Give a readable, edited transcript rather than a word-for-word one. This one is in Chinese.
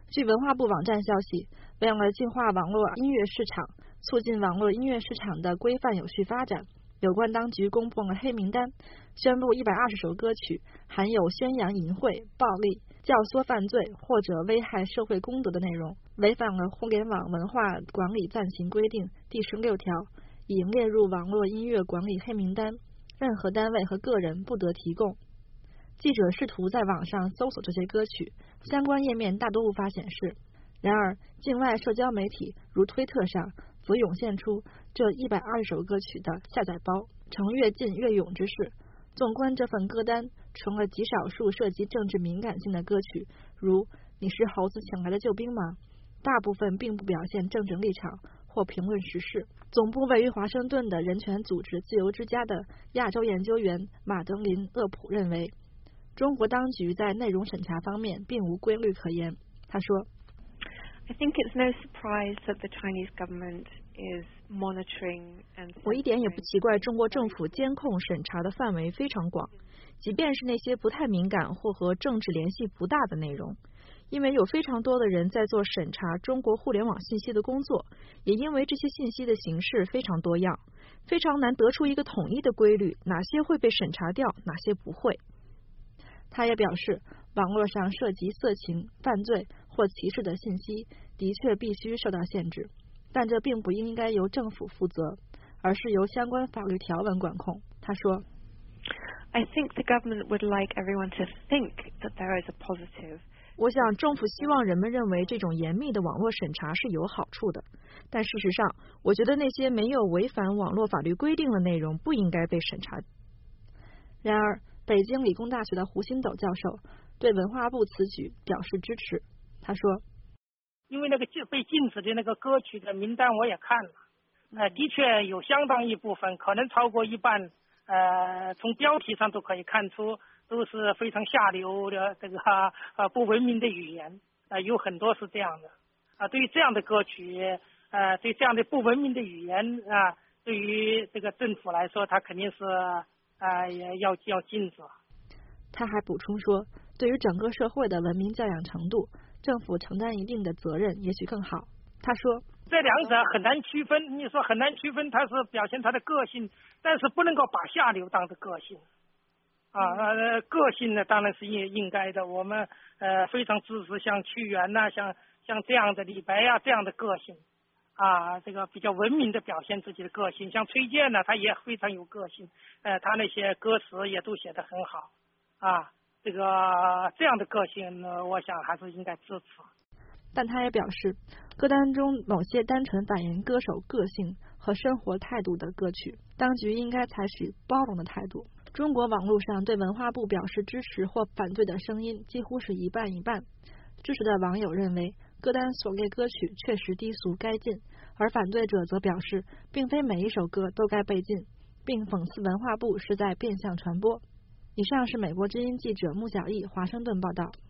据文化部网站消息，为了净化网络音乐市场，促进网络音乐市场的规范有序发展，有关当局公布了黑名单，宣布120首歌曲含有宣扬淫秽、暴力、教唆犯罪或者危害社会公德的内容，违反了互联网文化管理暂行规定第16条，已列入网络音乐管理黑名单，任何单位和个人不得提供。记者试图在网上搜索这些歌曲，相关页面大多无法显示。然而，境外社交媒体如推特上则涌现出这120首歌曲的下载包，呈越禁越勇之势。纵观这份歌单，除了极少数涉及政治敏感性的歌曲，如“你是猴子请来的救兵吗”，大部分并不表现政治立场或评论时事。总部位于华盛顿的人权组织自由之家的亚洲研究员马德琳·厄普认为，中国当局在内容审查方面并无规律可言。他说 I think it's no surprise that the Chinese government is monitoring and 我一点也不奇怪中国政府监控审查的范围非常广，即便是那些不太敏感或和政治联系不大的内容，因为有非常多的人在做审查中国互联网信息的工作，也因为这些信息的形式非常多样，非常难得出一个统一的规律，哪些会被审查掉，哪些不会。他也表示，网络上涉及色情、犯罪或歧视的信息的确必须受到限制，但这并不应该由政府负责，而是由相关法律条文管控。他说 I think the government would like everyone to think that there is a positive. 我想政府希望人们认为这种严密的网络审查是有好处的，但事实上，我觉得那些没有违反网络法律规定的内容不应该被审查。然而，北京理工大学的胡新斗教授对文化部此举表示支持。他说， 因为那个被禁止的那个歌曲的名单我也看了，的确有相当一部分，可能超过一半，从标题上都可以看出都是非常下流的这个不文明的语言，有很多是这样的对于这样的歌曲，对这样的不文明的语言对于这个政府来说，他肯定是也要禁止。 他还补充说，对于整个社会的文明教养程度，政府承担一定的责任也许更好。他说， 这两者很难区分，你说很难区分，他是表现他的个性，但是不能够把下流当成个性个性呢当然是应该的，我们非常支持像屈原像这样的李白这样的个性这个比较文明的表现自己的个性，像崔健他也非常有个性，他那些歌词也都写得很好这样的个性呢，我想还是应该支持。 但他也表示，歌单中某些单纯反映歌手个性和生活态度的歌曲，当局应该采取包容的态度。中国网络上对文化部表示支持或反对的声音几乎是一半一半。支持的网友认为，歌单所列歌曲确实低俗该禁，而反对者则表示，并非每一首歌都该被禁，并讽刺文化部是在变相传播。以上是美国之音记者穆小艺华盛顿报道。